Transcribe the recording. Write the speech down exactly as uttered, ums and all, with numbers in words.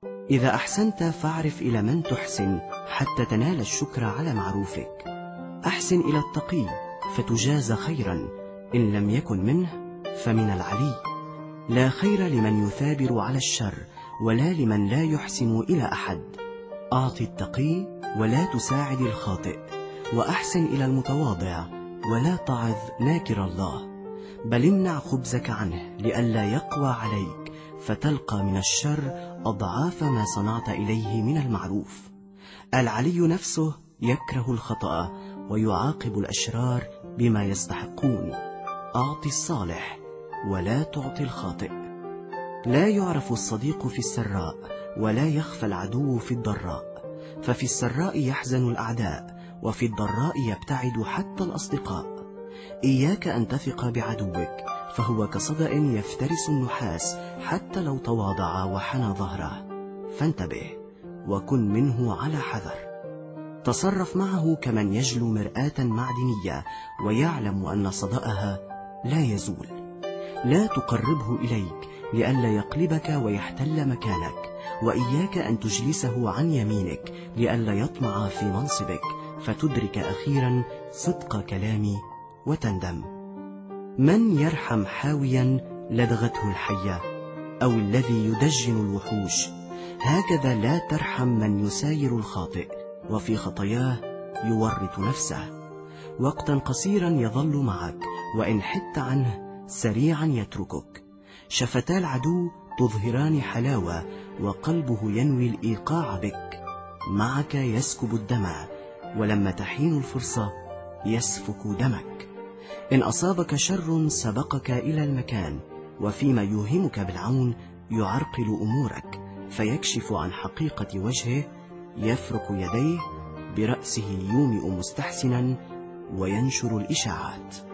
إذا أحسنت فاعرف إلى من تحسن حتى تنال الشكر على معروفك. أحسن إلى التقي فتجاز خيرا، إن لم يكن منه فمن العلي. لا خير لمن يثابر على الشر، ولا لمن لا يحسن إلى أحد. أعط التقي ولا تساعد الخاطئ، وأحسن إلى المتواضع ولا تعظ ناكر الله. بل امنع خبزك عنه لئلا يقوى عليك، فتلقى من الشر أضعاف ما صنعت إليه من المعروف. العلي نفسه يكره الخطأ، ويعاقب الأشرار بما يستحقون. أعط الصالح ولا تعطي الخاطئ. لا يعرف الصديق في السراء، ولا يخفى العدو في الضراء. ففي السراء يحزن الأعداء، وفي الضراء يبتعد حتى الأصدقاء. إياك أن تثق بعدوك، فهو كصدأ يفترس النحاس حتى لو تواضع وحنى ظهره. فانتبه وكن منه على حذر. تصرف معه كمن يجلو مرآة معدنية، ويعلم أن صدأها لا يزول. لا تقربه إليك لئلا يقلبك ويحتل مكانك، وإياك أن تجلسه عن يمينك لئلا يطمع في منصبك، فتدرك أخيرا صدق كلامي وتندم. من يرحم حاويا لدغته الحية، أو الذي يدجن الوحوش، هكذا لا ترحم من يساير الخاطئ، وفي خطاياه يورط نفسه. وقتا قصيرا يظل معك، وإن حدت عنه سريعا يتركك. شفتا العدو تظهران حلاوة، وقلبه ينوي الإيقاع بك. معك يسكب الدمع، ولما تحين الفرصة يسفك دمك. إن أصابك شر سبقك إلى المكان، وفيما يوهمك بالعون يعرقل أمورك، فيكشف عن حقيقة وجهه. يفرك يديه برأسه يومئ مستحسنا، وينشر الإشاعات.